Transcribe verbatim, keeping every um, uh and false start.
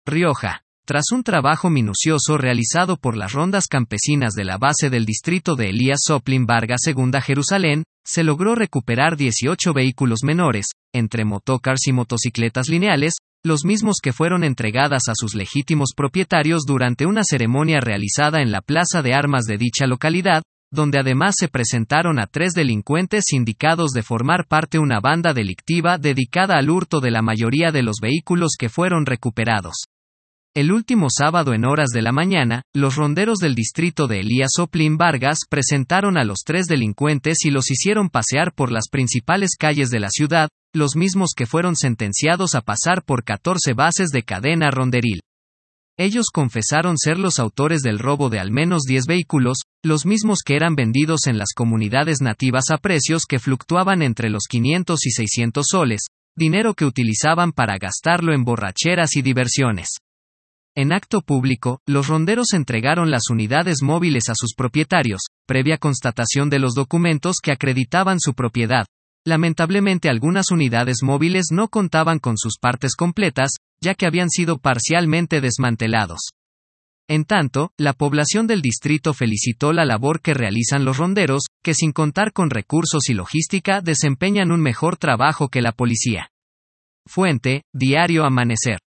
Rioja. Tras un trabajo minucioso realizado por las rondas campesinas de la base del distrito de Elías Zoplin Vargas Segunda Jerusalén, se logró recuperar dieciocho vehículos menores, entre motocars y motocicletas lineales, los mismos que fueron entregadas a sus legítimos propietarios durante una ceremonia realizada en la plaza de armas de dicha localidad, donde además se presentaron a tres delincuentes indicados de formar parte de una banda delictiva dedicada al hurto de la mayoría de los vehículos que fueron recuperados. El último sábado en horas de la mañana, los ronderos del distrito de Elías Zoplin Vargas presentaron a los tres delincuentes y los hicieron pasear por las principales calles de la ciudad, los mismos que fueron sentenciados a pasar por catorce bases de cadena ronderil. Ellos confesaron ser los autores del robo de al menos diez vehículos, los mismos que eran vendidos en las comunidades nativas a precios que fluctuaban entre los quinientos y seiscientos soles, dinero que utilizaban para gastarlo en borracheras y diversiones. En acto público, los ronderos entregaron las unidades móviles a sus propietarios, previa constatación de los documentos que acreditaban su propiedad. Lamentablemente algunas unidades móviles no contaban con sus partes completas, ya que habían sido parcialmente desmantelados. En tanto, la población del distrito felicitó la labor que realizan los ronderos, que sin contar con recursos y logística desempeñan un mejor trabajo que la policía. Fuente, Diario Amanecer.